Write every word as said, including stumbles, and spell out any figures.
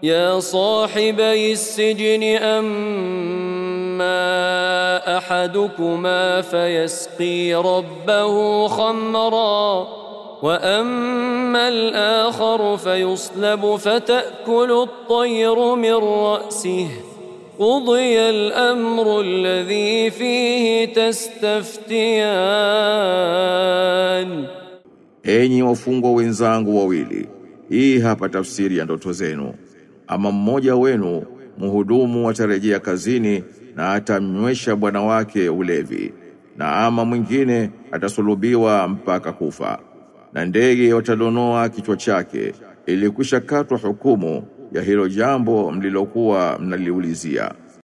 يا صاحبي السجن أما أحدكما فيسقي ربه خمرا وأما الآخر فيصلب فتأكل الطير من رأسه قضي الأمر الذي فيه تستفتيان. Enyi wafungwa wenzangu wawili, hii hapa tafsiri ya ndoto zenu. Ama mmoja wenu mhudumu atarejea kazini na atamnywesha bwana wake ulevi, na ama mwingine atasulubiwa mpaka kufa, na ndege watadonoa kichwa chake, ili kushakatwa hukumu ya hilo jambo mlilokuwa mnaliulizia.